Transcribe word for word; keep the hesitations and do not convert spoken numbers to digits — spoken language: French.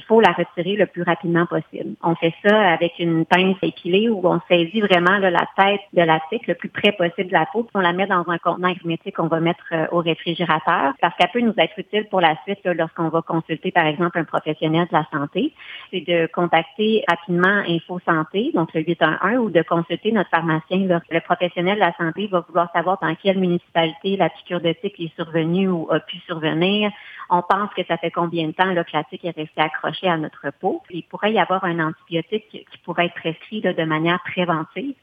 faut la retirer le plus rapidement possible. On fait ça avec une pince épilée où on saisit vraiment là, la tête de la tique le plus près possible de la peau, puis on la met dans un contenant hermétique qu'on va mettre euh, au réfrigérateur parce qu'elle peut nous être utile pour la suite là, lorsqu'on va consulter, par exemple, un professionnel de la santé. C'est de contacter rapidement Info Santé, donc le huit un un, ou de consulter notre pharmacien. Là. Le professionnel de la santé va vouloir savoir dans quelle municipalité la piqûre de tique est survenue ou a pu survenir. On pense que ça fait combien de temps là, que la tique est restée accrochée à notre peau. Il pourrait y avoir un antibiotique qui pourrait être prescrit là, de manière préventive.